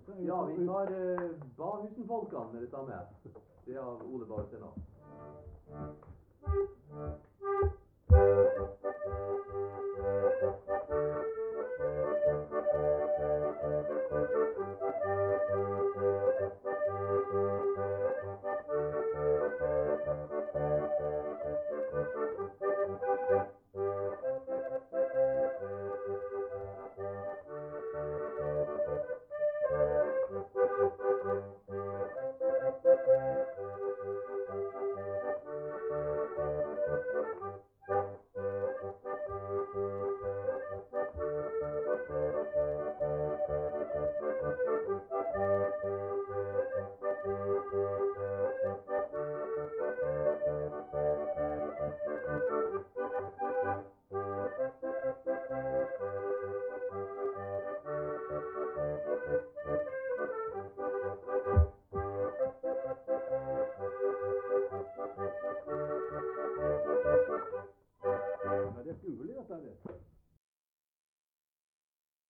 Ja, vi tar Bahusen-folkene med det samme. Det er av Ole Barstenå. Ja, det er skuelig, dette.